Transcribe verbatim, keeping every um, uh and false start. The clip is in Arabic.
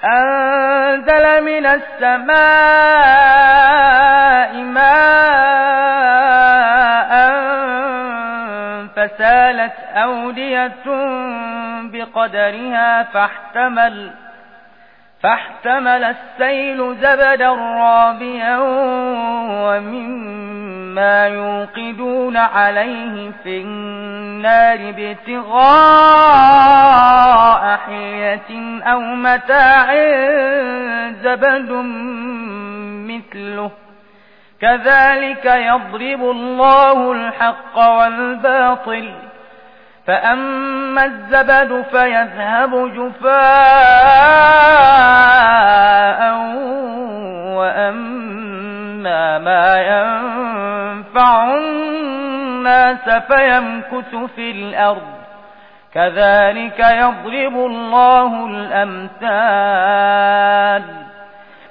أنزل من السماء ماء فسالت أودية بقدرها فاحتمل فاحتمل السيل زبدا رابيا ومما يوقدون عليه في النار ابتغاء حلية أو متاع زبد مثله كذلك يضرب الله الحق والباطل فأما الزبد فيذهب جفاء وأما ما ينفع الناس فيمكث في الأرض كذلك يضرب الله الأمثال